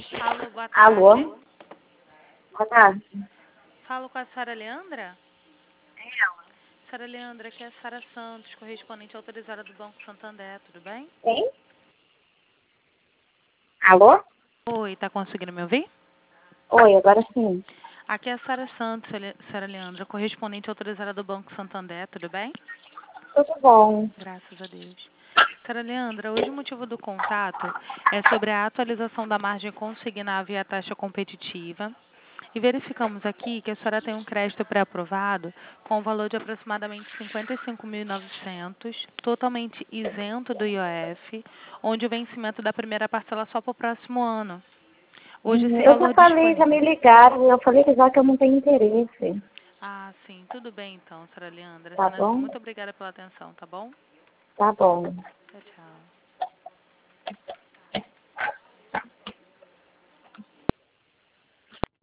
Alô, boa Alô? tarde. Boa tarde. Falo com a Sara Leandra? Sara Leandra, aqui é a Sara Santos, correspondente autorizada do Banco Santander, tudo bem? Quem? Alô? Oi, tá conseguindo me ouvir? Oi, agora sim. Aqui é a Sara Santos, Sara Leandra, correspondente autorizada do Banco Santander, tudo bem? Tudo bom. Graças a Deus. Sara Leandra, hoje o motivo do contato é sobre a atualização da margem consignável e a taxa competitiva. E verificamos aqui que a senhora tem um crédito pré-aprovado com o valor de aproximadamente 55.900, totalmente isento do IOF, onde o vencimento da primeira parcela só para o próximo ano. Hoje esse Eu já valor falei, já me disponível. ligaram, eu falei que já que eu não tenho interesse. Ah, sim, tudo bem então, Sara Leandra. Tá Sendo assim, bom? muito obrigada pela atenção, tá bom? Tá bom. Tchau, tchau.